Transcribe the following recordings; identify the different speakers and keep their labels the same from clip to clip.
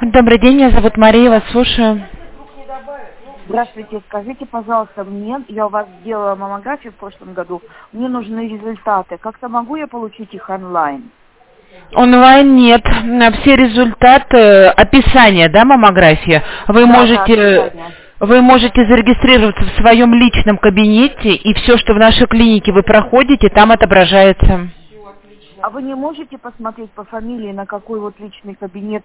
Speaker 1: Добрый день, меня зовут Мария, вас слушаю.
Speaker 2: Здравствуйте, скажите, пожалуйста, я у вас делала маммографию в прошлом году, мне нужны результаты. Как-то могу я получить их онлайн?
Speaker 1: Онлайн нет. Все результаты, описание, да, маммографии,
Speaker 2: Да, описание.
Speaker 1: вы можете зарегистрироваться в своем личном кабинете, и все, что в нашей клинике вы проходите, там отображается.
Speaker 2: А вы не можете посмотреть по фамилии, на какой вот личный кабинет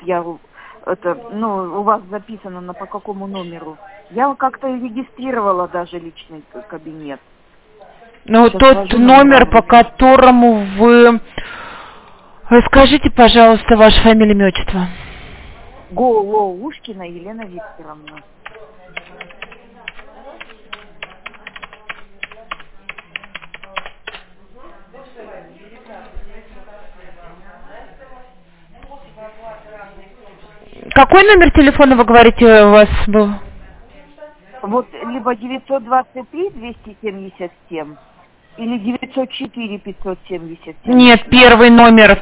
Speaker 2: у вас записано, по какому номеру? Я как-то регистрировала даже личный кабинет.
Speaker 1: Ну,
Speaker 2: Сейчас
Speaker 1: тот
Speaker 2: скажу
Speaker 1: номер, по
Speaker 2: вам.
Speaker 1: которому вы... Скажите, пожалуйста, ваше фамилия, имя, отчество.
Speaker 2: Голоушкина Елена Викторовна.
Speaker 1: Какой номер телефона, вы говорите, у вас был?
Speaker 2: Вот либо 923-277 или 904-577.
Speaker 1: Нет, первый номер.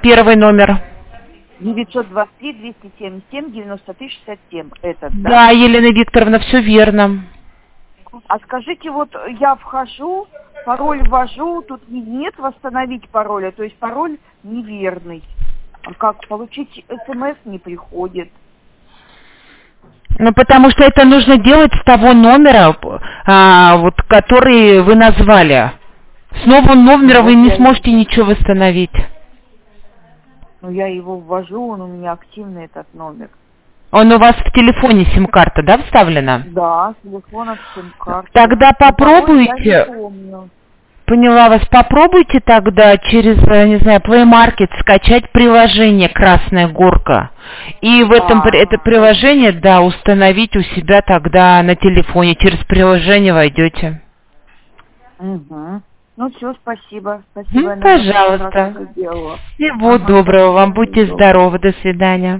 Speaker 2: 923-277-93-67. Этот, да?
Speaker 1: Да, Елена Викторовна, все верно.
Speaker 2: А скажите, вот я вхожу, пароль ввожу, тут нет восстановить пароля, то есть пароль неверный. А как получить СМС не приходит.
Speaker 1: Ну, потому что это нужно делать с того номера, который вы назвали. С нового номера вы не сможете ничего восстановить.
Speaker 2: Ну, я его ввожу, он у меня активный, этот номер.
Speaker 1: Он у вас в телефоне сим-карта, да, вставлена?
Speaker 2: Да, телефон, сим-карта.
Speaker 1: Тогда попробуйте.
Speaker 2: Я не помню.
Speaker 1: Поняла вас. Попробуйте тогда через, не знаю, Play Market скачать приложение «Красная горка». И в это приложение, да, установить у себя тогда на телефоне. Через приложение войдете.
Speaker 2: Угу. Ну все, спасибо. Спасибо.
Speaker 1: Пожалуйста. Всего доброго вам. Будьте здоровы. До свидания.